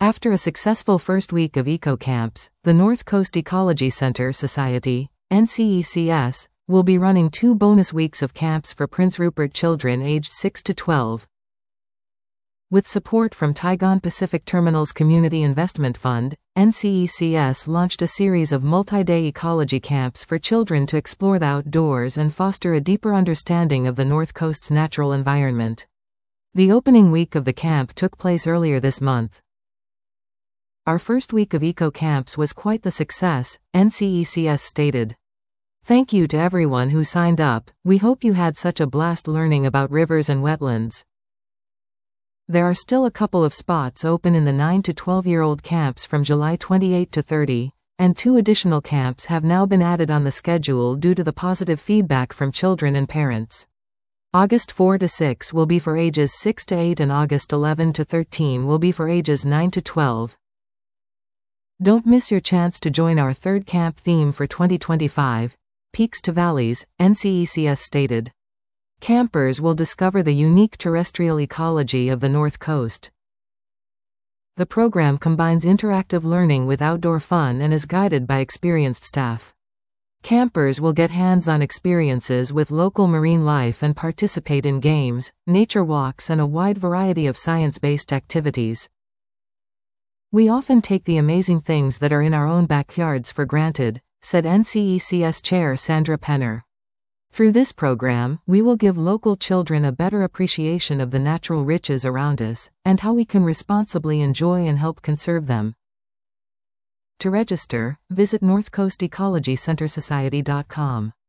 After a successful first week of eco-camps, the North Coast Ecology Center Society, NCECS, will be running 2 bonus weeks of camps for Prince Rupert children aged 6 to 12. With support from Taigon Pacific Terminals Community Investment Fund, NCECS launched a series of multi-day ecology camps for children to explore the outdoors and foster a deeper understanding of the North Coast's natural environment. The opening week of the camp took place earlier this month. Our first week of eco-camps was quite the success, NCECS stated. Thank you to everyone who signed up. We hope you had such a blast learning about rivers and wetlands. There are still a couple of spots open in the 9 to 12-year-old camps from July 28 to 30, and 2 additional camps have now been added on the schedule due to the positive feedback from children and parents. August 4 to 6 will be for ages 6 to 8 and August 11 to 13 will be for ages 9 to 12. Don't miss your chance to join our third camp theme for 2025, Peaks to Valleys, NCECS stated. Campers will discover the unique terrestrial ecology of the North Coast. The program combines interactive learning with outdoor fun and is guided by experienced staff. Campers will get hands-on experiences with local marine life and participate in games, nature walks and a wide variety of science-based activities. We often take the amazing things that are in our own backyards for granted, said NCECS Chair Sandra Penner. Through this program, we will give local children a better appreciation of the natural riches around us, and how we can responsibly enjoy and help conserve them. To register, visit northcoastecologycentersociety.com.